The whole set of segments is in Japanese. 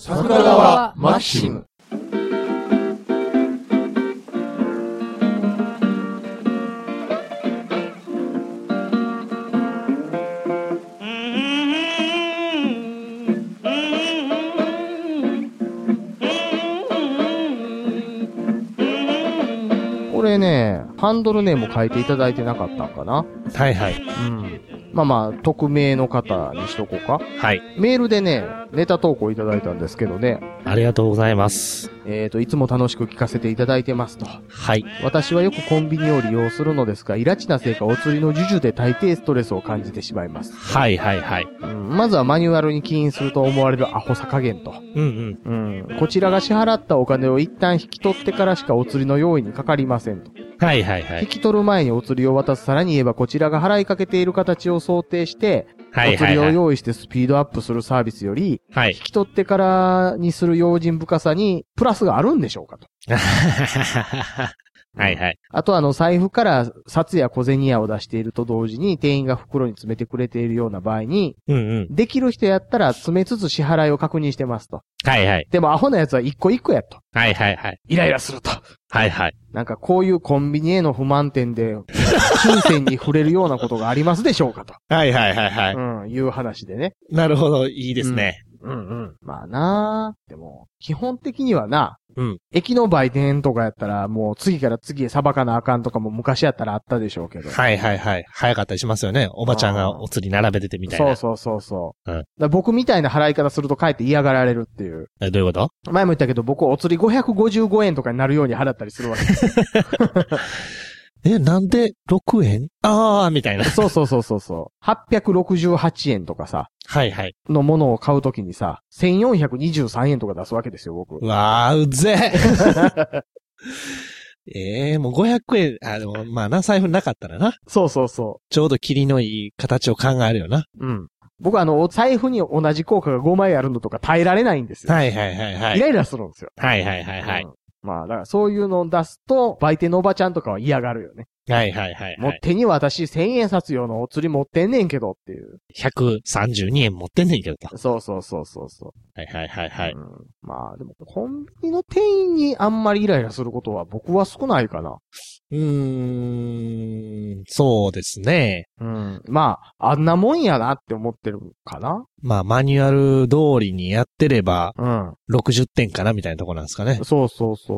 桜川マキシム。 これね、ハンドルネーム書いていただいてなかったんかな。 はいはい。 うん。まあまあ、匿名の方にしとこうか。 はい。 メールでね、ネタ投稿いただいたんですけどね。 ありがとうございます。 いつも楽しく聞かせていただいてますと。 はい。 私はよくコンビニを利用するのですが、イラチなせいかお釣りの授受で大抵ストレスを感じてしまいます。 はいはいはい。 まずはマニュアルに起因すると思われるアホさ加減と。こちらが支払ったお金を一旦引き取ってからしかお釣りの用意にかかりませんと。 はいはいはい。 引き取る前にお釣りを渡す、さらに言えばこちらが払いかけている形を想定して、お釣りを用意してスピードアップするサービスより、引き取ってからにする用心深さにプラスがあるんでしょうかと。 はいはい。 あと財布から札や小銭屋を出していると同時に店員が袋に詰めてくれているような場合に、できる人やったら詰めつつ支払いを確認してますと。 はいはい。 でもアホなやつは一個一個やと。 はいはいはい。 イライラすると。 はいはい。 なんかこういうコンビニへの不満点で、金銭に触れるようなことがありますでしょうかと。 はいはいはいはい。 いう話でね。 なるほど、いいですね。 まあなあ。でも、基本的にはな、駅の売店とかやったら、もう次から次へさばかなあかんとかも昔やったらあったでしょうけど。 はいはいはい。早かったりしますよね。おばちゃんがお釣り並べててみたいな。 そう。だ僕みたいな払い方するとかえって嫌がられるっていう。 どういうこと？ 前も言ったけど僕お釣り555円とかになるように払ったりするわけです。 なんで6円？みたいな。 そう。868円とかさ。 はいはい。 のものを買うときにさ、1423円とか出すわけですよ、僕。 うわー、うぜもう500円、でも、まあな、財布なかったらな。 そう。 ちょうど霧のいい形を考えるよな。 僕お財布に同じ効果が5枚あるのとか耐えられないんですよ。 はい。イライラするんですよ。 はい。 まあ、だからそういうのを出すと、売店のおばちゃんとかは嫌がるよね。 はい。 もう手に私1000円札用のお釣り持ってんねんけどっていう。 132円持ってんねんけどと。 そう。 はい。 まあ、でもコンビニの店員にあんまりイライラすることは僕は少ないかな。 そうですね。 まあ、あんなもんやなって思ってるかな。 まあ、マニュアル通りにやってれば、60点かなみたいなところなんですかね。 そう。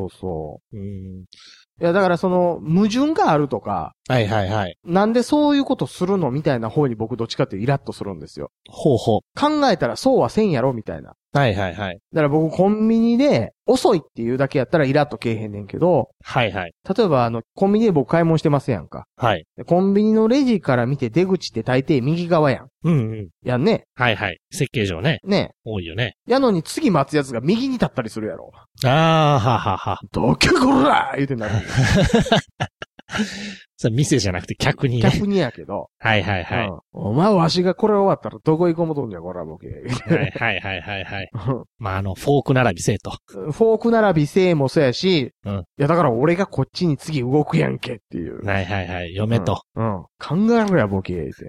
いや、だから矛盾があるとか。 はい。 なんでそういうことするのみたいな方に僕どっちかってイラッとするんですよ。 ほう。 考えたらそうはせんやろみたいな。 はい。 だから僕コンビニで遅いっていうだけやったらイラッとけえへんねんけど。 はい。 例えばコンビニで僕買い物してますやんか。 はい。 コンビニのレジから見て出口って大抵右側やん。やんね。 はい。設計上ね。 ね。 多いよね。 やのに次待つやつが右に立ったりするやろ。 は。 どけこら言うてんだ。 それ店じゃなくて客にね。 客にやけど。 はい。 お前わしがこれ終わったらどこ行こうもとんじゃこらボケ。 はい。まあフォーク並びせえと。 フォーク並びせえもそうやし、いやだから俺がこっちに次動くやんけっていう。 はい。読めと。 考えろやボケって。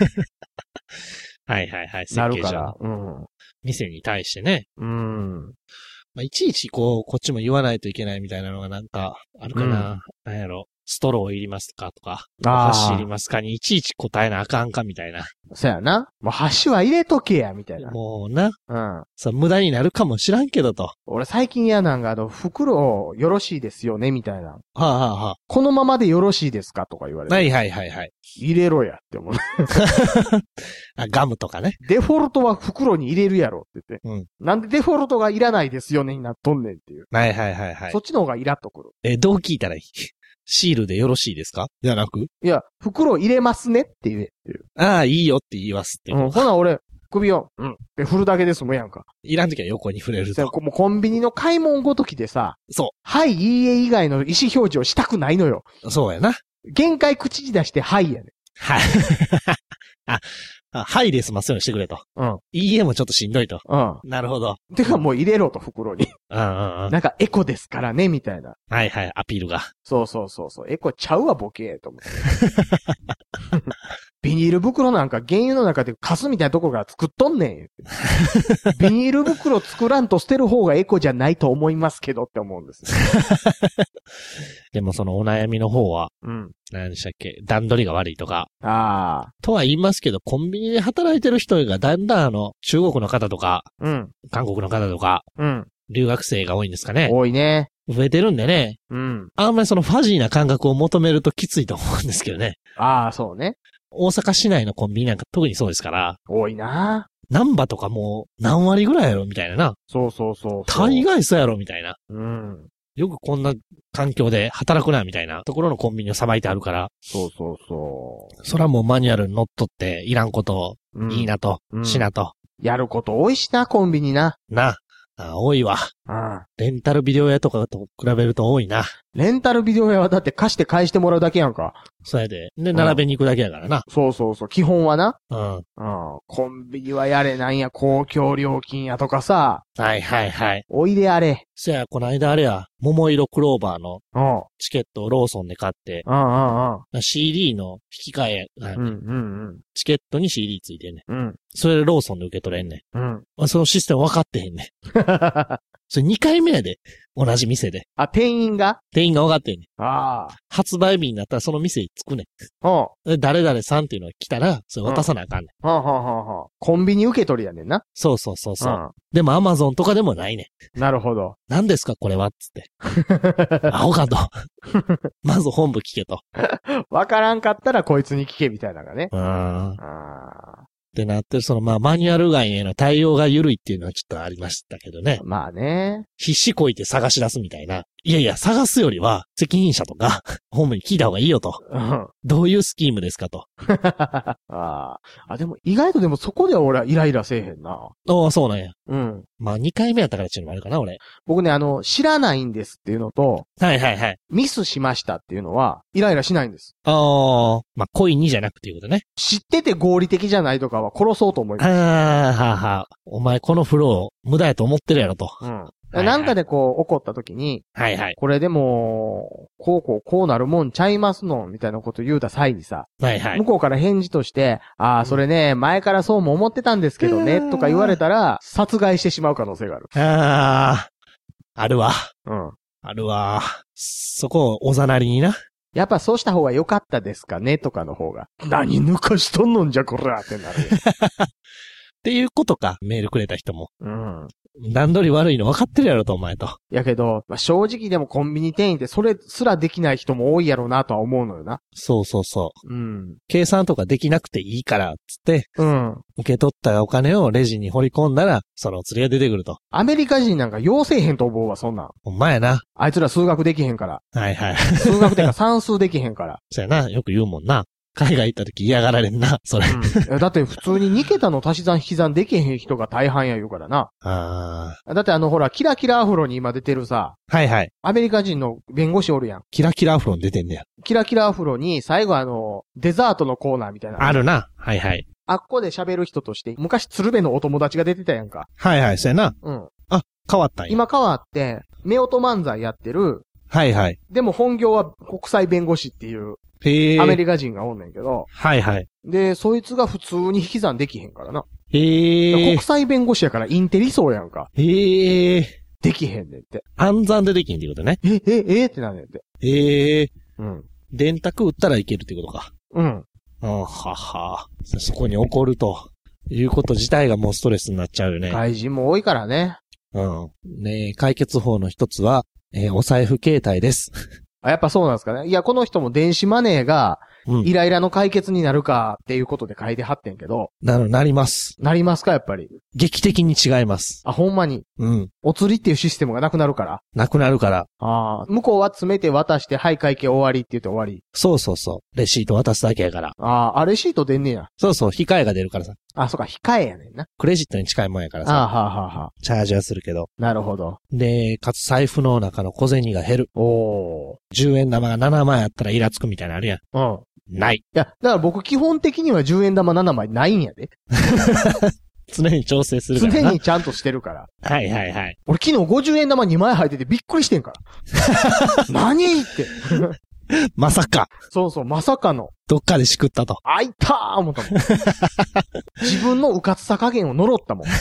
はい。設計上。 なるから。 店に対してね。まあ、いちいちこっちも言わないといけないみたいなのがなんかあるかな。なんやろ。ストローいりますかとか、お箸いりますかにいちいち答えなあかんかみたいな。 そうやな。もう箸は入れとけや、みたいな。 もうな。無駄になるかもしらんけどと。 俺最近嫌なんが袋よろしいですよね、みたいな。 はあ。 このままでよろしいですかとか言われて。 はい。 入れろやって思う。 ガムとかね。 デフォルトは袋に入れるやろって言って。なんでデフォルトがいらないですよねになっとんねんっていう。 はい。 そっちの方がイラッとくる。 どう聞いたらいい？シールでよろしいですかじゃなく？ いや、袋入れますねって言えっていう。 いいよって言いますって。 ほな俺、首を、で振るだけですもんやんか。 いらんときは横に触れると。 もうコンビニの買い物ごときでさ。 そう。 はい、いいえ以外の意思表示をしたくないのよ。 そうやな。 限界口に出して、はいやね。 はい。はいで済ますようにしてくれと。いいえもちょっとしんどいと。なるほど。 てかもう入れろと袋に。なんかエコですからね、みたいな。 はい、アピールが。 そう。エコちゃうわ、ボケと思って。 ビニール袋なんか原油の中でカスみたいなとこが作っとんねん。ビニール袋作らんと捨てる方がエコじゃないと思いますけどって思うんです。 でもそのお悩みの方は、何でしたっけ、段取りが悪いとか。とは言いますけど、コンビニで働いてる人がだんだん中国の方とか、韓国の方とか、留学生が多いんですかね。 多いね。 増えてるんでね。あんまりそのファジーな感覚を求めるときついと思うんですけどね。 そうね。 大阪市内のコンビニなんか特にそうですから。 多いな。 難波とかもう何割ぐらいやろみたいなな。 そう。 大概そうやろみたいな。よくこんな環境で働くなみたいなところのコンビニをさばいてあるから。 そう。 それはもうマニュアルに乗っ取っていらんことをいいなと、しなと。 やること多いしな、コンビニな。 多いわ。レンタルビデオ屋とかと比べると多いな。 レンタルビデオ屋はだって貸して返してもらうだけやんか。 そうやで。で、並べに行くだけやからな。 そう。基本はな。コンビニはやれなんや、公共料金やとかさ。 はい。 おいであれ。 そや、この間あれや、桃色クローバーのチケットをローソンで買って、CD の引き換え、チケットに CD ついてんねん。それでローソンで受け取れんねん。そのシステム分かってへんねん。それ2回目やで。同じ店で。 店員が分かってんねん。発売日になったらその店に着くねん。誰々さんっていうのが来たら、それ渡さなあかんねん。 コンビニ受け取りやねんな。 そう。でも Amazon とかでもないねん。なるほど。 何ですかこれはつって。アホかと。まず本部聞けと。 わからんかったらこいつに聞けみたいなのがね。 ってなって、マニュアル外への対応が緩いっていうのはちょっとありましたけどね。 まあね。 必死こいて探し出すみたいな。いや、探すよりは、責任者とか、本部に聞いた方がいいよと。どういうスキームですかと。 でも意外とでもそこでは俺はイライラせえへんな。 そうなんや。2回目やったからっていうのもあるかな、俺。 僕ね、知らないんですっていうのと、ミスしましたっていうのは、イライラしないんです。 故意にじゃなくていうことね。 知ってて合理的じゃないとかは殺そうと思います。 お前このフロー、無駄やと思ってるやろと。 なんかで怒った時に、これでも、こうなるもんちゃいますのみたいなこと言うた際にさ、向こうから返事として、それね、前からそうも思ってたんですけどね、とか言われたら、殺害してしまう可能性がある。 あるわ。あるわ。そこをおざなりにな。 やっぱそうした方が良かったですかねとかの方が。何抜かしとんのんじゃこらってなる。 っていうことか、メールくれた人も。段取り悪いの分かってるやろと、お前と。 やけど、正直でもコンビニ店員ってそれすらできない人も多いやろうなとは思うのよな。 そう。計算とかできなくていいから、つって。受け取ったお金をレジに掘り込んだら、その釣りが出てくると。 アメリカ人なんか要せえへんと思うわ、そんなん。 ほんまやな。 あいつら数学できへんから。数学ってか算数できへんから。 そうやな、よく言うもんな。海外行った時嫌がられんな、それ。 だって普通に2桁の足し算引き算できへん人が大半や言うからな。だってほら、キラキラアフロに今出てるさ。アメリカ人の弁護士おるやん。 キラキラアフロに出てんねや。 キラキラアフロに最後デザートのコーナーみたいな。 あるな。あっこで喋る人として、昔鶴瓶のお友達が出てたやんか。 そうやな。変わったんや。 今変わって、夫婦漫才やってる。でも本業は国際弁護士っていう。アメリカ人がおんねんけど。で、そいつが普通に引き算できへんからな。国際弁護士やからインテリ層やんか。できへんねんって。 暗算でできへんってことね。 ってなんねんって。 電卓打ったらいけるってことか。そこに怒るということ自体がもうストレスになっちゃうよね。 外人も多いからね。 解決法の一つは、お財布携帯です。 やっぱそうなんですかね。いや、この人も電子マネーが、イライラの解決になるかっていうことで書いてはってんけど。 なります。 なりますか、やっぱり。 劇的に違います。 ほんまに。お釣りっていうシステムがなくなるから。 なくなるから。 向こうは詰めて渡して、はい、会計終わりって言って終わり。 そう。レシート渡すだけやから。 レシート出んねや。 そう、控えが出るからさ。 そうか、控えやねんな。 クレジットに近いもんやからさ。チャージはするけど。 なるほど。 で、かつ財布の中の小銭が減る。10円玉が7枚あったらイラつくみたいなのあるやん。ない。いや、だから僕基本的には10円玉7枚ないんやで。 常に調整するからな。 常にちゃんとしてるから。 俺昨日50円玉2枚入っててびっくりしてんから。何って。 まさか。 そうそう、まさかの。 どっかでしくったと。 あいたー思ったもん。自分のうかつさ加減を呪ったもん。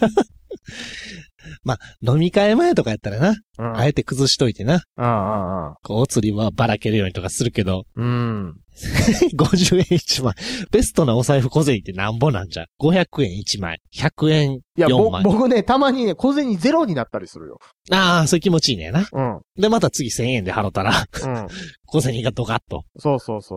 まあ、飲み会前とかやったらな。 うん、 あえて崩しといてな。 こうお釣りはばらけるようにとかするけど。 50 円1枚。ベストなお財布小銭ってなんぼなんじゃ。500円1枚。100円4枚。 僕ね、たまにね、小銭ゼロになったりするよ。 ああ、そういう気持ちいいねな。 うん。 で、また次1000円で払ったら、小銭がドカッと。 そう。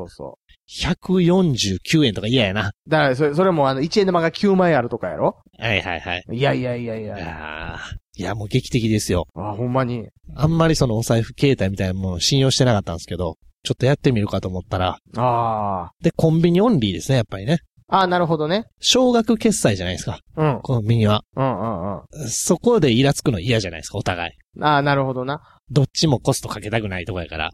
149円とか嫌やな。 だから、それも1円玉が9枚あるとかやろ？ はい。 いや。 いや、もう劇的ですよ。 ほんまに。 あんまりそのお財布携帯みたいなものを信用してなかったんですけど、ちょっとやってみるかと思ったら。で、コンビニオンリーですね、やっぱりね。 なるほどね。 少額決済じゃないですか。コンビニは。そこでイラつくの嫌じゃないですか、お互い。 なるほどな。 どっちもコストかけたくないとこやから。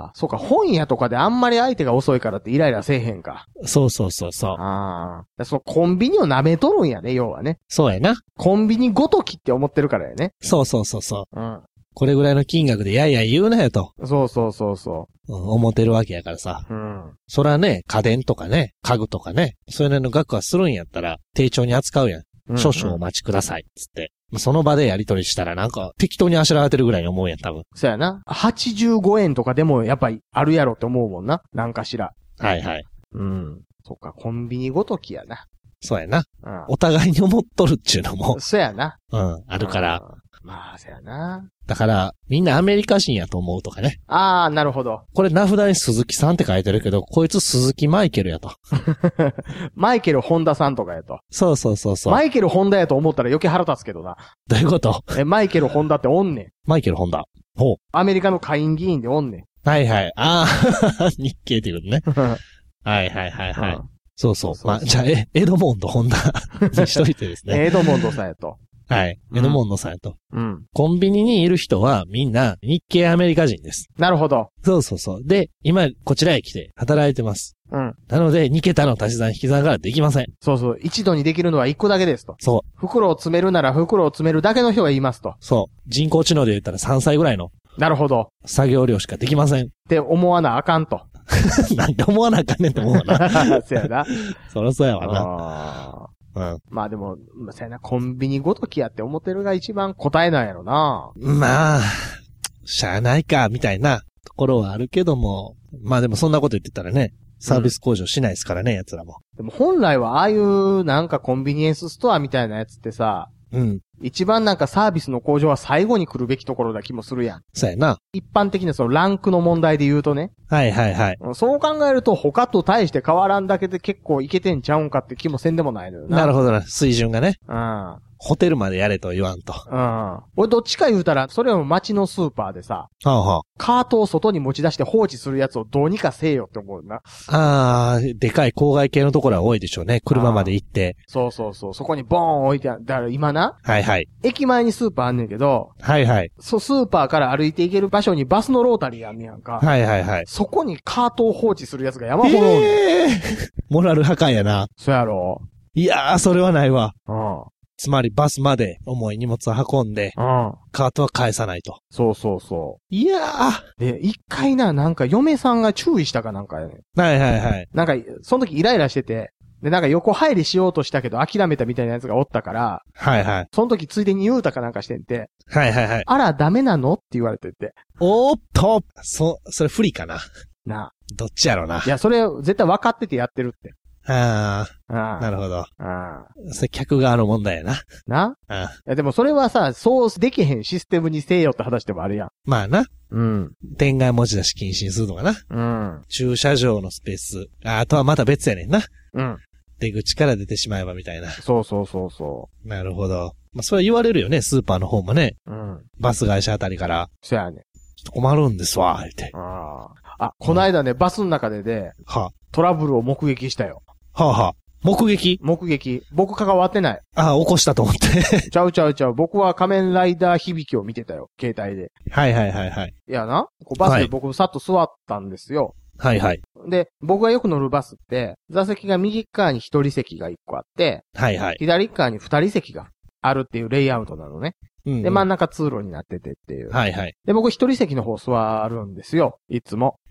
そうか、本屋とかであんまり相手が遅いからってイライラせえへんか。 そう。 そのコンビニを舐めとるんやね、要はね。 そうやな。 コンビニごときって思ってるからやね。 そう。これぐらいの金額でやいや言うなよと。 そう。 思ってるわけやからさ。そらね、家電とかね、家具とかね、そういうの額はするんやったら、丁重に扱うやん。少々お待ちください。つって。その場でやり取りしたらなんか適当にあしらわれてるぐらいに思うやん、多分。 そうやな。85円とかでもやっぱりあるやろって思うもんな。なんかしら。 はい。 そっか、コンビニごときやな。 そうやな。お互いに思っとるっちゅうのも。 そうやな。 あるから。 まあ、そうやな。 だから、みんなアメリカ人やと思うとかね。 なるほど。 これ名札に鈴木さんって書いてるけど、こいつ鈴木マイケルやと。 マイケル・ホンダさんとかやと。 そう。 マイケル・ホンダやと思ったら余計腹立つけどな。 どういうこと？ マイケル・ホンダっておんねん。 マイケル・ホンダ。ほう。 アメリカの下院議員でおんねん。 はい。日系っていうことね。はい。そう。まあ、じゃあ、エドモンド・ホンダにしといてですね。 エドモンドさんやと。 はい。エドモンドさんやと。コンビニにいる人はみんな日系アメリカ人です。 なるほど。 そう。で、今、こちらへ来て働いてます。なので、2桁の足し算引き算ができません。 そう。一度にできるのは1個だけですと。 そう。 袋を詰めるなら袋を詰めるだけの人が言いますと。 そう。人工知能で言ったら3歳ぐらいの。 なるほど。 作業量しかできません。 って思わなあかんと。 なんで思わなあかんねんって思うわな。 そうやな。 そらそうやわな。 まあでも、そうやな、コンビニごときやって思ってるが一番答えなんやろな。 まあ、しゃあないか、みたいなところはあるけども。まあでもそんなこと言ってたらね、サービス向上しないですからね、奴らも。 でも本来はああいうなんかコンビニエンスストアみたいなやつってさ、一番なんかサービスの向上は最後に来るべきところだ気もするやん。 そうやな。 一般的なそのランクの問題で言うとね。 はい。 そう考えると他と対して変わらんだけで結構いけてんちゃうんかって気もせんでもないのよな。 なるほどな。水準がね。ホテルまでやれと言わんと。 俺どっちか言うたら、それを街のスーパーでさ、カートを外に持ち出して放置するやつをどうにかせえよって思うな。 でかい郊外系のところは多いでしょうね。車まで行って。 そう。そこにボーン置いてある。だから今な。 はい。 駅前にスーパーあんねんけど。 はい。 スーパーから歩いて行ける場所にバスのロータリーあんねやんか。 はい。 そこにカートを放置するやつが山ほどおんねん。 モラル破壊やな。 そうやろ。 いやー、それはないわ。つまりバスまで重い荷物を運んで、カートは返さないと。 そう。 いやー。 で、一回なんか嫁さんが注意したかなんかやねん。 はい。 なんか、その時イライラしてて、で、なんか横入りしようとしたけど諦めたみたいなやつがおったから、 はい。 その時ついでに言うたかなんかしてんて、 はい。 あら、ダメなのって言われてて。 おーっと、それ不利かな。どっちやろな。 いや、それ絶対分かっててやってるって。 なるほど。それ客側の問題やな。 いや、でもそれはさ、そうできへんシステムにせえよって話でもあるやん。 まあな。店外持ち出し禁止にするのかな。駐車場のスペース。あとはまた別やねんな。出口から出てしまえばみたいな。そう。なるほど。まあ、それは言われるよね、スーパーの方もね。バス会社あたりから。 そうやね。 ちょっと困るんですわ、言って。 この間ね、バスの中でトラブルを目撃したよ。 目撃。 僕関わってない。 起こしたと思って。 ちゃう。僕は仮面ライダー響きを見てたよ、携帯で。 はい。 いやな、バスで僕さっと座ったんですよ。 はい。 で、僕がよく乗るバスって、座席が右側に一人席が一個あって、左側に二人席があるっていうレイアウトなのね。で、真ん中通路になっててっていう。 はい。 で、僕一人席の方座るんですよ、いつも。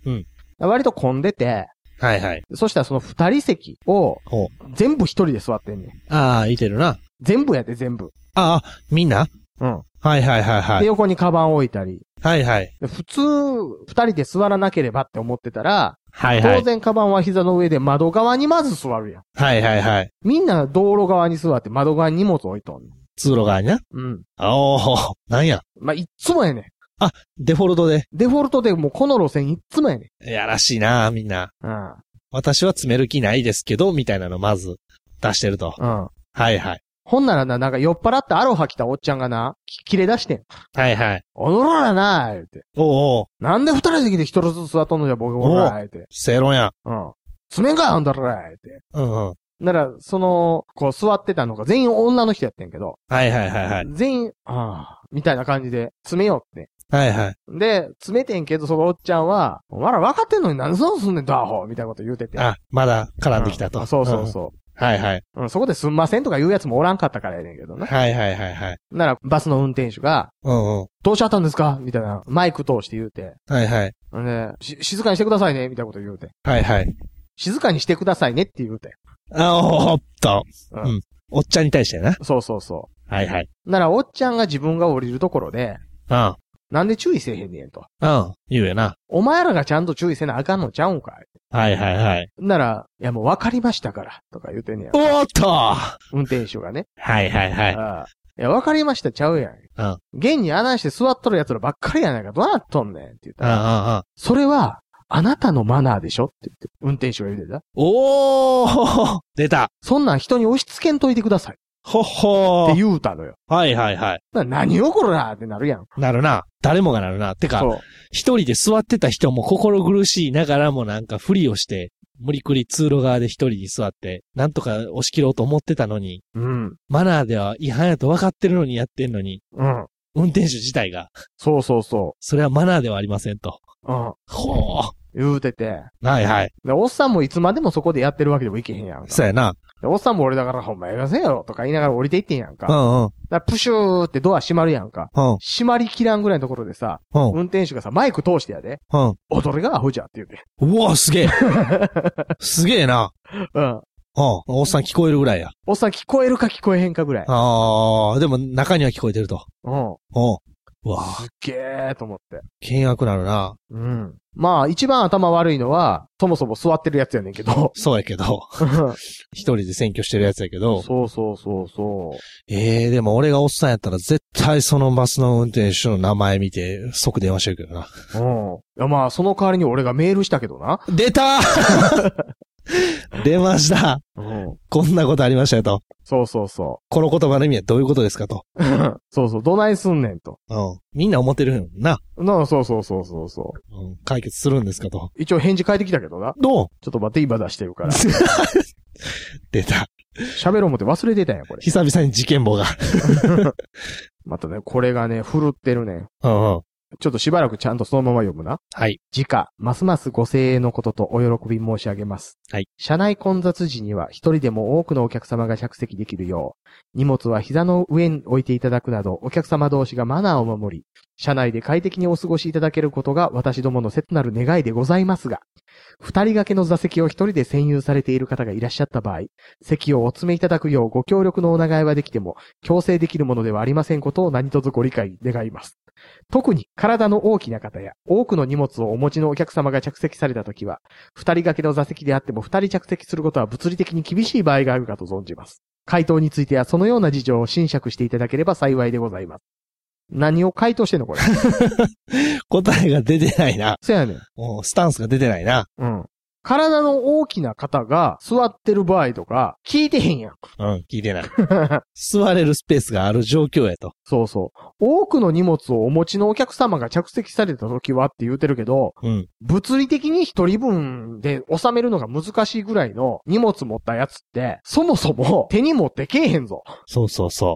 うん。 割と混んでて、 はいはい。 そしたらその二人席を、全部一人で座ってんねん。 ああ、いてるな。 全部やで、全部。 ああ、みんな？ うん。 はいはいはいはい。 で、横にカバン置いたり。 はいはい。 普通、二人で座らなければって思ってたら、 はいはい。 当然カバンは膝の上で窓側にまず座るやん。 はいはいはい。 みんな道路側に座って窓側に荷物置いとんねん。 通路側にな。 うん。 おー、なんや。 まあ、いっつもやねん。 あ、デフォルトで。 デフォルトでもうこの路線いっつもやねん。 やらしいな、みんな。 うん。 私は詰める気ないですけど、みたいなのまず出してると。 うん。 はいはい。 ほんならな、なんか酔っ払ってアロハ着たおっちゃんがな、切れ出してん。 はいはい。 踊ろうやなー、言うて。 おう。 なんで二人席で一人ずつ座っとんのじゃ、僕もら、言うて。 正論や。 うん。詰めんかあんだろ、言うて。 うんうん。 なら、こう座ってたのが全員女の人やってんけど。 はいはいはいはい。 全員、みたいな感じで、詰めようって。 はいはい。 で、詰めてんけど、そのおっちゃんは、お前ら分かってんのに何そうすんねん、ダーホーみたいなこと言うてて。 まだ絡んできたと。 そうそうそう。 はいはい。 そこですんませんとか言うやつもおらんかったからやねんけどな。 はいはいはいはい。 なら、バスの運転手が、どうしちゃったんですかみたいな、マイク通して言うて。 はいはい。 で、静かにしてくださいね、みたいなこと言うて。 はいはい。 静かにしてくださいねって言うて。 おっと。うん。おっちゃんに対してな。 そうそうそう。 はいはい。 なら、おっちゃんが自分が降りるところで、なんで注意せえへんねんと。 言うよな。 お前らがちゃんと注意せなあかんのちゃうんかい。 はいはいはい。 なら、いやもう分かりましたから、とか言うてんねや。 おっと運転手がね。 はいはいはい。 いや、分かりましたちゃうやん。現に穴して座っとる奴らばっかりやないか、どうなっとんねんって言ったら。それは、あなたのマナーでしょって言って、運転手が言うてた。 おー出た。 そんなん人に押し付けんといてください。 ほほー。って言うたのよ。 はいはいはい。 何をこらってなるやん。 なるな。誰もがなるな。てか、一人で座ってた人も心苦しいながらもなんかふりをして、無理くり通路側で一人に座って、なんとか押し切ろうと思ってたのに、マナーでは違反やと分かってるのにやってんのに、運転手自体が。 そうそうそう。 それはマナーではありませんと。ほー。 言うてて。 はいはい。 で、おっさんもいつまでもそこでやってるわけでもいけへんやんか。 そうやな。 で、おっさんも俺だからほんまやがせよとか言いながら降りていってんやんか。だプシューってドア閉まるやんか。閉まりきらんぐらいのところでさ、運転手がさ、マイク通してやで。踊りがアホじゃって言うて。 うわ、すげえ。すげえな。おっさん聞こえるぐらいや。 おっさん聞こえるか聞こえへんかぐらい。 でも中には聞こえてると。うわすっげーと思って。 険悪なるな。 まあ、一番頭悪いのは、そもそも座ってるやつやねんけど。 そうやけど。一人で占拠してるやつやけど。 そうそうそうそう。 でも俺がおっさんやったら絶対そのバスの運転手の名前見て即電話してるけどな。 いやまあ、その代わりに俺がメールしたけどな。 出た出ました。こんなことありましたよと。 そうそうそう。 この言葉の意味はどういうことですかと。 そうそう、どないすんねんと。 みんな思ってるんな。 そうそうそうそうそう、 解決するんですかと。 一応返事返ってきたけどな。 どう？ ちょっと待って、今出してるから。 出た。 喋ろう思って忘れてたんや、これ。 久々に事件簿が。 またね、これがね、振るってるね。ちょっとしばらくちゃんとそのまま読むな。 はい。 次回、ますますご声援のこととお喜び申し上げます。 はい。 車内混雑時には一人でも多くのお客様が着席できるよう、荷物は膝の上に置いていただくなど、お客様同士がマナーを守り、車内で快適にお過ごしいただけることが私どもの切なる願いでございますが、二人掛けの座席を一人で占有されている方がいらっしゃった場合、席をお詰めいただくようご協力のお願いはできても、強制できるものではありませんことを何卒ご理解願います。特に体の大きな方や多くの荷物をお持ちのお客様が着席されたときは、二人掛けの座席であっても二人着席することは物理的に厳しい場合があるかと存じます。回答についてはそのような事情を斟酌していただければ幸いでございます。何を回答してんのこれ。 答えが出てないな。 そうやねん。 スタンスが出てないな。 体の大きな方が座ってる場合とか、聞いてへんやん。 聞いてない。座れるスペースがある状況やと。 そうそう。多くの荷物をお持ちのお客様が着席された時はって言うてるけど、物理的に一人分で収めるのが難しいぐらいの荷物持ったやつって、そもそも手に持ってけえへんぞ。 そうそうそう。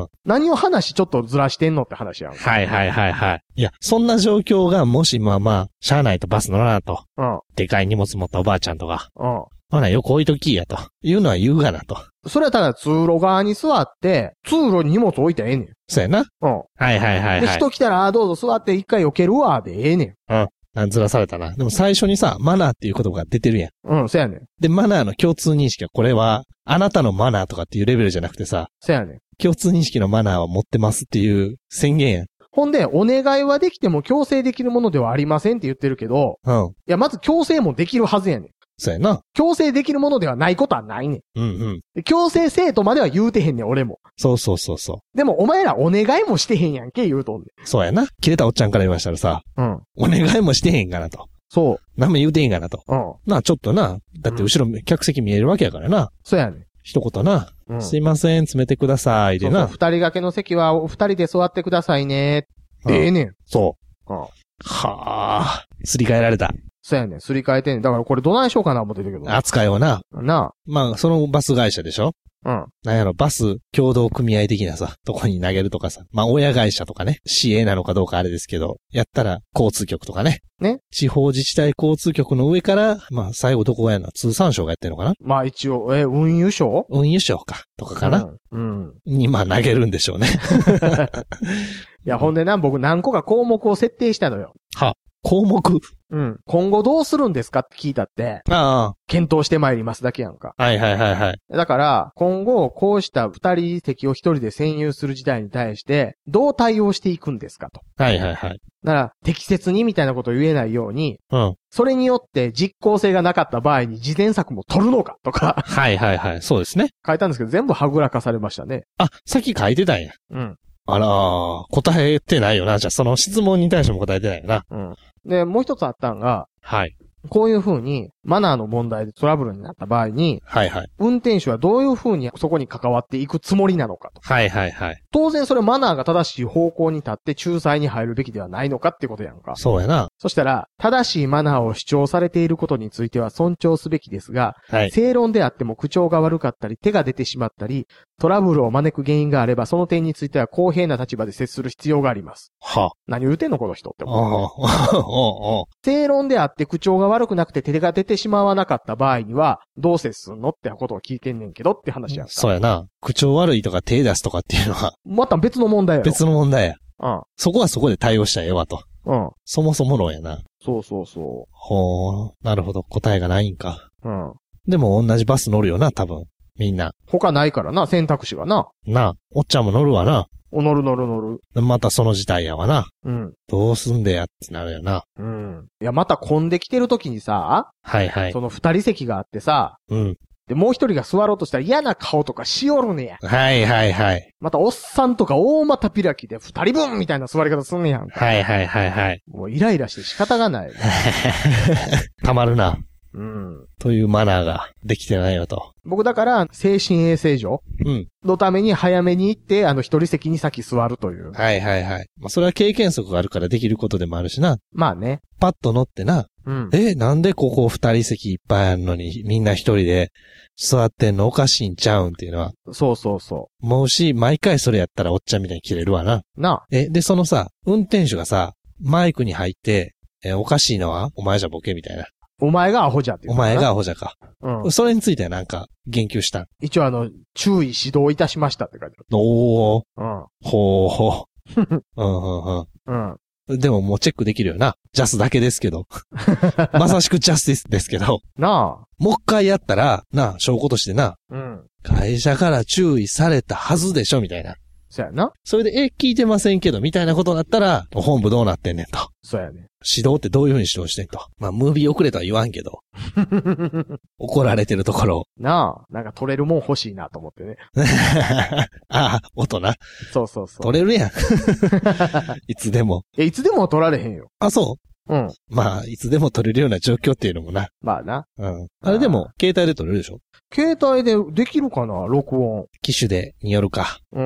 何を話ちょっとずらしてんのって話やん。 はいはいはいはい。いや、そんな状況がもしまあ、車内とバス乗らなと。でかい荷物持ったおばあちゃんとか。ほな、よく置いときやと。いうのは言うがなと。 それはただ通路側に座って、通路に荷物置いたらええねん。 そうやな。はいはいはい。 で、人来たら、どうぞ座って一回避けるわ、でええねん。 ずらされたな。でも最初にさ、マナーっていう言葉が出てるやん。 うん、そうやねん。 で、マナーの共通認識は、これは、あなたのマナーとかっていうレベルじゃなくてさ、 そうやねん。 共通認識のマナーを持ってますっていう宣言やん。 ほんで、お願いはできても強制できるものではありませんって言ってるけど、 うん。 いや、まず強制もできるはずやねん。 そうやな。 強制できるものではないことはないねん。 うんうん。 で強制せえとまでは言うてへんねん、俺も。 そうそうそうそでも、お前らお願いもしてへんやんけ、言うとんねん。 そうやな。切れたおっちゃんから言わしたらさ、 うん。 お願いもしてへんかなと。 そ何も言うてへんかなと。 う。うん。 なあ、ちょっとな。だって後ろ、客席見えるわけやからな。 そうやねん。 一言な。 うん。 すいません、詰めてください。でな。 そうそう二人掛けの席はお二人で座ってくださいね。ええねん。 そうん。 う。はあ。すり替えられた。 そうやねん。すり替えてんねん。だからこれどないしようかな思ってるけど。 扱いをな。 なまあ、そのバス会社でしょあ。 なんやろ、バス協同組合的なさ、とこに投げるとかさ。まあ、親会社とかね。市営なのかどうかあれですけど、やったら交通局とかね。 ね。 地方自治体交通局の上から、まあ、最後どこがやるの通産省がやってるのかなまあ一応、運輸省運輸省か、とかかな。 うん。 に、まあ、投げるんでしょうね。 いや、ほんでな、僕何個か項目を設定したのよ。 は、項目。 うん。今後どうするんですかって聞いたって、 あ検討してまいりますだけやんか。 あ。はいはいはいはい。 だから、今後、こうした二人席を一人で占有する事態に対して、どう対応していくんですかと。 はいはいはい。 だから、適切にみたいなことを言えないように、 うん。 それによって実効性がなかった場合に事前策も取るのかとか、 はいはいはい。そうですね。 書いたんですけど、全部はぐらかされましたね。 あ、さっき書いてたんや。 うん。 あらー、答えてないよな。じゃあ、その質問に対しても答えてないよな。 うん。で、もう一つあったんが、 はい。 こういう風に、マナーの問題でトラブルになった場合に、 はいはい。 運転手はどういう風にそこに関わっていくつもりなのかと。 はいはいはい。 当然それマナーが正しい方向に立って仲裁に入るべきではないのかってことやんか。 そうやな。 そしたら、正しいマナーを主張されていることについては尊重すべきですが、 はい。 正論であっても口調が悪かったり、手が出てしまったり、トラブルを招く原因があれば、その点については公平な立場で接する必要があります。 は。 何言うてんのこの人ってあ思う。 あ。 正論であって口調が悪くなくて手が出てしまわなかった場合には、どう接すんのってことを聞いてんねんけどって話やんか。 そうやな。口調悪いとか手出すとかっていうのはまた別の問題やろ。 別の問題や。 うん。 そこはそこで対応したらええわと。 うん。 そもそも論やな。 そうそうそほー。なるほど。答えがないんか。 う。うん。 でも同じバス乗るよな、多分。みんな。 他ないからな、選択肢がな。 なあ。おっちゃんも乗るわな。 乗る乗る乗る。 またその事態やわな。 うん。 どうすんでやってなるよな。 うん。いや、また混んできてる時にさ、 はいはい。 その二人席があってさ、 うん。 で、もう一人が座ろうとしたら嫌な顔とかしよるねや。 はいはいはい。 またおっさんとか大股開きで二人分みたいな座り方すんねやんか。 はいはいはいはい。 もうイライラして仕方がない。 たまるな。 うん。 というマナーができてないよと。 僕だから、精神衛生上うん。 のために早めに行って、一人席に先座るという。 はいはいはい。まあ、それは経験則があるからできることでもあるしな。 まあね。 パッと乗ってな。 うん。 なんでここ二人席いっぱいあるのにみんな一人で座ってんのおかしいんちゃうんっていうのは。 そうそうそ思うし、毎回それやったらおっちゃんみたいに切れるわな。 う。なあ。 で、そのさ、運転手がさ、マイクに入って、おかしいのはお前じゃボケみたいな。 お前がアホじゃっていう。 お前がアホじゃか。 うん。 それについてはなんか言及した。 一応注意指導いたしましたって書いておー。 あほーほー。うん。 る。うん。 でももうチェックできるよな。ジャスだけですけど。まさしくジャスですけど。 なあ。 もう一回やったら、な、証拠としてな、 うん。 会社から注意されたはずでしょみたいな。 そうやな。 それで、聞いてませんけど、みたいなことになったら、本部どうなってんねんと。 そうやね。 指導ってどういう風に指導してんと。まあ、ムービー遅れとは言わんけど。怒られてるところ。 なあ。なんか撮れるもん欲しいなと思ってね。 ああ、音な。 そうそうそう。 取れるやん。いつでも。 いつでも撮られへんよ。 あ、そううん。 まあ、いつでも撮れるような状況っていうのもな。 まあな。 うん。あれでも、携帯で撮れるでしょ？ 携帯でできるかな録音。 機種でによるか。 うん。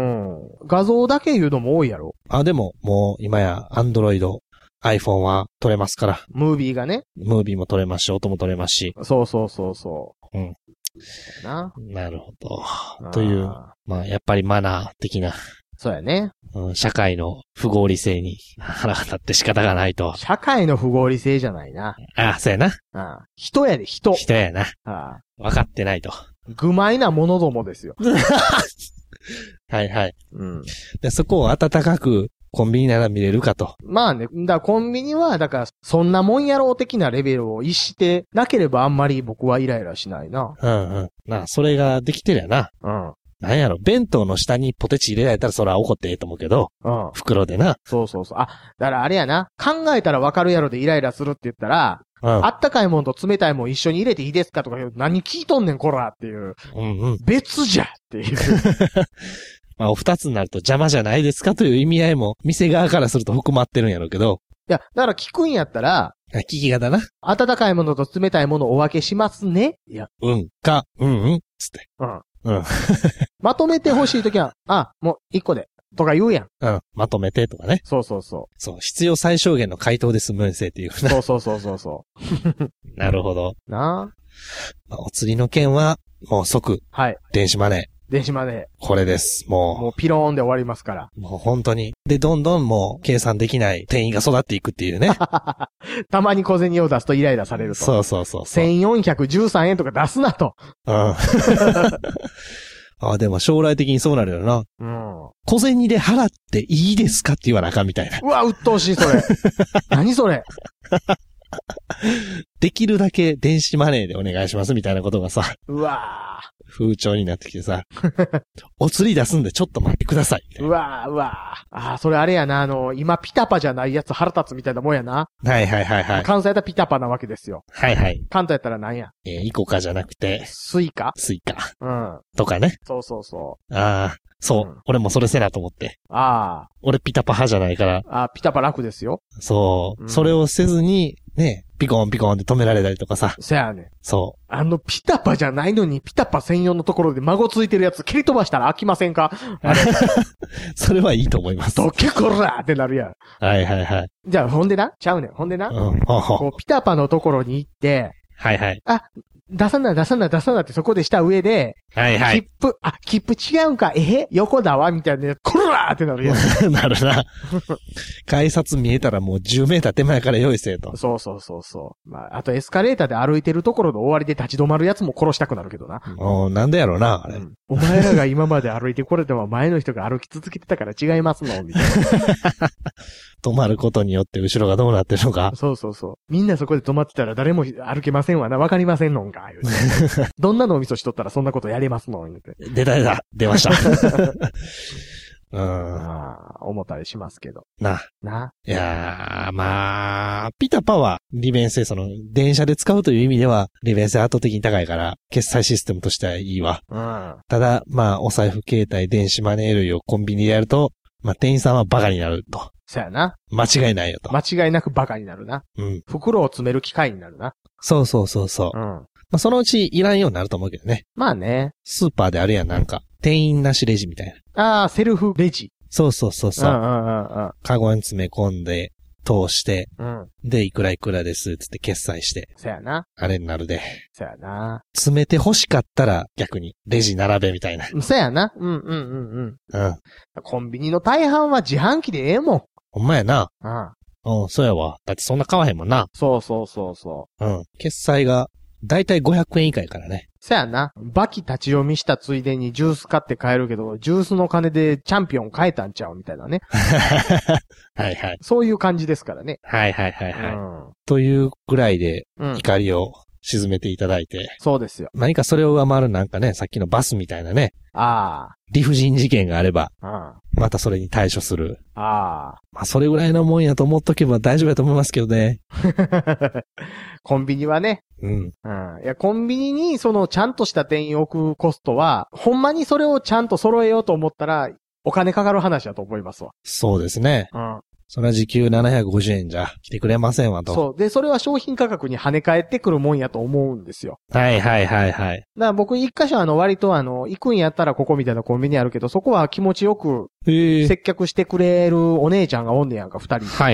画像だけ言うのも多いやろ。 あ、でも、もう、今や、Android、iPhone は撮れますから。 ムービーがね。 ムービーも撮れますし、音も撮れますし。 そうそうそうそう。 うん。 な。 なるほど。という、まあ、やっぱりマナー的な、 そうやね。 うん、社会の不合理性に腹が立って仕方がないと。 社会の不合理性じゃないな。 あ、そうやな。 人やで、人。 人やな。分かってないと。 愚昧な者どもですよ。 はいはい。 うん。 で、そこを温かくコンビニなら見れるかと。 まあね、コンビニは、そんなもんやろう的なレベルを逸してなければあんまり僕はイライラしないな。 それができてるやな。なんやろ、弁当の下にポテチ入れられたらそれは怒ってええと思うけど。袋でな。 そう。だからあれやな。考えたらわかるやろでイライラするって言ったら、あったかいもんと冷たいもん一緒に入れていいですかとか何聞いとんねんこらっていう。別じゃっていう。 お二つになると邪魔じゃないですかという意味合いも店側からすると含まってるんやろうけど。 いや、だから聞くんやったら、 聞き方な。 温かいものと冷たいものをお分けしますね。いや。 つって。 まとめてほしいときは、もう一個で。とか言うやん。 まとめてとかね。 そう。 そう、必要最小限の回答で済むんせっていうな。 そう。 なるほど。 なあ。お釣りの件は、もう即。 はい。 電子マネー。 電子マネー。 これです。もうピローンで終わりますから。 もう本当に。で、どんどんもう計算できない店員が育っていくっていうね。 たまに小銭を出すとイライラされると。 そう。 1413円とか出すなと。 でも将来的にそうなるよな。小銭で払っていいですかって言わなあかんみたいな。 うわ、鬱陶しい、それ。何それ。 できるだけ電子マネーでお願いしますみたいなことがさ。 うわ風潮になってきてさ。お釣り出すんでちょっと待ってください。 うわそれあれやな、今ピタパじゃないやつ腹立つみたいなもんやな。 はい。 関西やったらピタパなわけですよ。 はい。 関東やったら何や。 イコカじゃなくて。 スイカ。 とかね。 そう。 そう。俺もそれせなと思って。俺ピタパ派じゃないから。 ピタパ楽ですよ。 そう。それをせずに、ね、ピコンって止められたりとかさ。 せやね。 そう。 ピタパじゃないのにピタパ専用のところで孫ついてるやつ蹴り飛ばしたら飽きませんか？ それはいいと思います。 どけこらーってなるやん。 はい。 じゃあ、ほんでなこうピタパのところに行って、 はい。 出さなってそこでした上で、 はい。 切符違うんか、横だわみたいな、こらーってなるやん。 なるな。改札見えたらもう10メーター手前から用意せえと。 そう。あとエスカレーターで歩いてるところの終わりで立ち止まるやつも殺したくなるけどな。 なんでやろうな、あれ。 お前らが今まで歩いてこれても前の人が歩き続けてたから違いますのみたいな。 止まることによって後ろがどうなってるのか。 そう。みんなそこで止まってたら誰も歩けませんわな。わかりませんのんか。どんな脳みそしとったらそんなことやれますのん。 出ました。 思ったりしますけど。 いやー、ピタパは利便性、電車で使うという意味では、利便性圧倒的に高いから、決済システムとしてはいいわ。ただ、お財布携帯、電子マネー類をコンビニでやると、店員さんはバカになると。 そうやな。 間違いないよと。 間違いなくバカになるな。袋を詰める機械になるな。 そう。そのうちいらんようになると思うけどね。 まあね。 スーパーであるやん、店員なしレジみたいな。セルフレジ。 そう。カゴに詰め込んで、通して、で、いくらです、つって決済して。 そやな。 あれになるで。 そやな。 詰めて欲しかったら逆に、レジ並べみたいな。 そやな。コンビニの大半は自販機でええもん。 ほんまやな。そうやわ。だってそんな買わへんもんな。 そう。 決済が、だいたい500円以下やからね。 そやな。バキ立ち読みしたついでにジュース買って買えるけど、ジュースの金でチャンピオン買えたんちゃうみたいなね。 はい。 そういう感じですからね。 はい。というぐらいで、怒りを沈めていただいて。 そうですよ。 何かそれを上回るさっきのバスみたいなね。理不尽事件があれば、またそれに対処する。それぐらいのもんやと思っとけば大丈夫やと思いますけどね。 コンビニはね。いや、コンビニにちゃんとした店員を置くコストは、ほんまにそれをちゃんと揃えようと思ったら、お金かかる話だと思いますわ。 そうですね。それは時給750円じゃ来てくれませんわと。 そう。で、それは商品価格に跳ね返ってくるもんやと思うんですよ。 はい。だから僕一箇所割と行くんやったらここみたいなコンビニあるけど、そこは気持ちよく接客してくれるお姉ちゃんがおんねやんか、2人。 はい。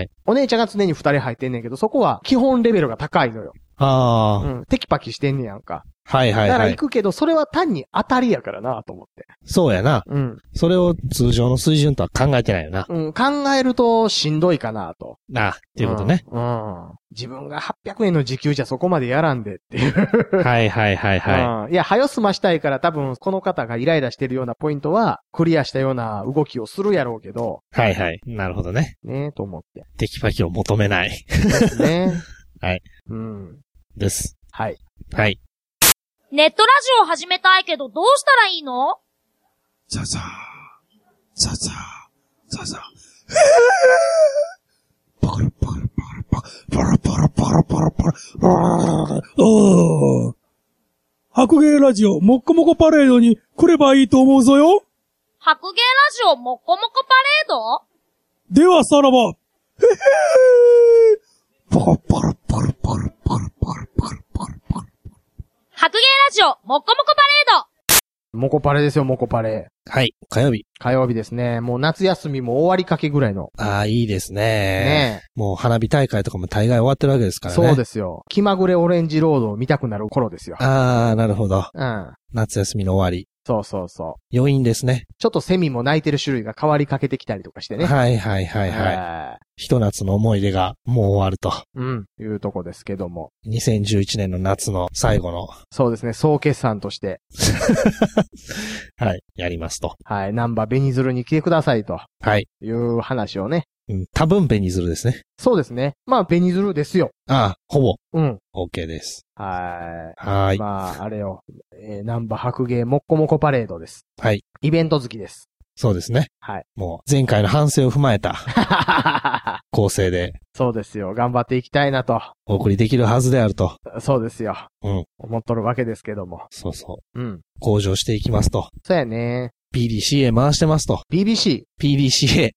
お姉ちゃんが常に2人入ってんねんけど、そこは基本レベルが高いのよ。テキパキしてんねやんか。 はいはいはい。 だから行くけど、それは単に当たりやからなと思って。 そうやな。 うん。 それを通常の水準とは考えてないよな。 うん、考えるとしんどいかなと。 っていうことね。 うん。自分が800円の時給じゃそこまでやらんでっていう。 はいはいはいはい。 いや、早済ましたいから多分この方がイライラしてるようなポイントは、クリアしたような動きをするやろうけど。 はいはい。なるほどね。 ねと思って。 テキパキを求めない。 ですね。 はい。 うん。 です。 はい。 はい。 ネットラジオ始めたいけどどうしたらいいの？ ザザー。ザザー。ザザー。パラパラパラパラパラパラパラパラパラ。白芸ラジオもっこもこパレードに来ればいいと思うぞよ。 白芸ラジオもっこもこパレード？ ではさらば。パラパラパラパラパラパラパラパラパラ。 白芸ラジオもっこもこパレード。 モコパレですよ、モコパレ。 はい。火曜日。 火曜日ですね。もう夏休みも終わりかけぐらいの。 いいですね。 ねえ。 もう花火大会とかも大概終わってるわけですからね。 そうですよ。気まぐれオレンジロードを見たくなる頃ですよ。 なるほど。 うん。 夏休みの終わり。 そうそうそう。 余韻ですね。 ちょっとセミも鳴いてる種類が変わりかけてきたりとかしてね。 はいはいはいはい。ひと夏の思い出がもう終わると。 うん。いうとこですけども。 2011年の夏の最後の。 そうですね。総決算として。 はい。やりますと。 はい。ナンバーベニズルに来てくださいと。 はい。 いう話をね。 うん。多分ベニズルですね。 そうですね。まあ、ベニズルですよ。 ほぼ。 うん。 OK です。 はい。 はい。 まあ、あれよ。ナンバー白芸もっこもこパレードです。 はい。 イベント好きです。 そうですね。 はい。 もう、前回の反省を踏まえた構成で。 そうですよ。頑張っていきたいなと。 お送りできるはずであると。 そうですよ。 うん。 思っとるわけですけども。 そうそう。 うん。 向上していきますと。 そうやね。 PDCA 回してますと。 BBC。 PDCA。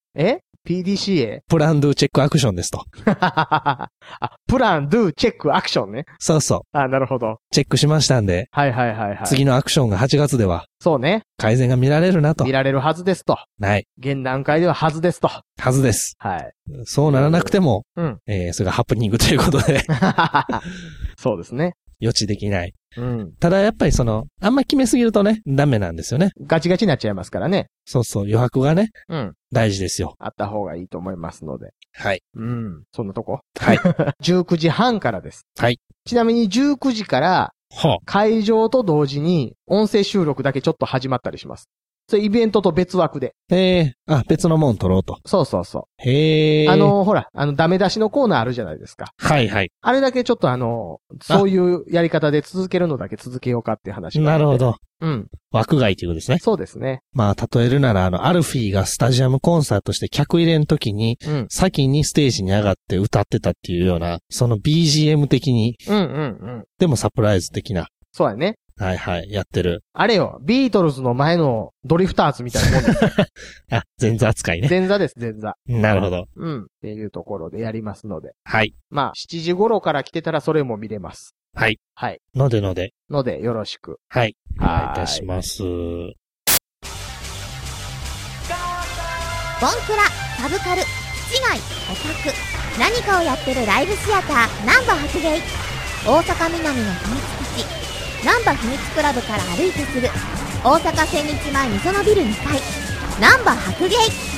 PDCA? プランドゥチェックアクションですと。 プランドゥチェックアクションね。 そうそう。 なるほど。 チェックしましたんで。 はいはいはいはい。 次のアクションが8月では。そうね。 改善が見られるなと。 見られるはずですと。 はい。 現段階でははずですと。 はずです。 はい。 そうならなくても、 うん。 それがハプニングということで。 そうですね。 予知できない。 うん。 ただやっぱりあんま決めすぎるとね、ダメなんですよね。 ガチガチになっちゃいますからね。 そうそう、余白がね。 うん。 大事ですよ。 あった方がいいと思いますので。 はい。 うん。そんなとこはい。 19時半からです。 はい。 ちなみに19時から、会場と同時に音声収録だけちょっと始まったりします。それイベントと別枠で。 別のもん撮ろうと。 そうそうそう。ほら、ダメ出しのコーナーあるじゃないですか。 はいはい。 あれだけちょっとそういうやり方で続けるのだけ続けようかっていう話が。 なるほど。 うん。 枠外ということですね。 そうですね。 まあ、例えるなら、アルフィーがスタジアムコンサートして客入れの時に、先にステージに上がって歌ってたっていうような、その BGM 的に、でもサプライズ的な。 そうやね。 はいはい、やってる。 あれよ、ビートルズの前のドリフターズみたいなもんです。 前座扱いね。 前座です、前座。 なるほど。 うん。っていうところでやりますので。 はい。 まあ、7時頃から来てたらそれも見れます。 はい。 はい。 ので、 よろしく。 はい。お願いいたします。ボンクラ、サブカル、気違い、オタク、何かをやってるライブシアター、ナンバ白芸。大阪南の秘密基地。ナンバ秘密クラブから歩いてすぐ大阪千日前みそのビル2階ナンバ白芸。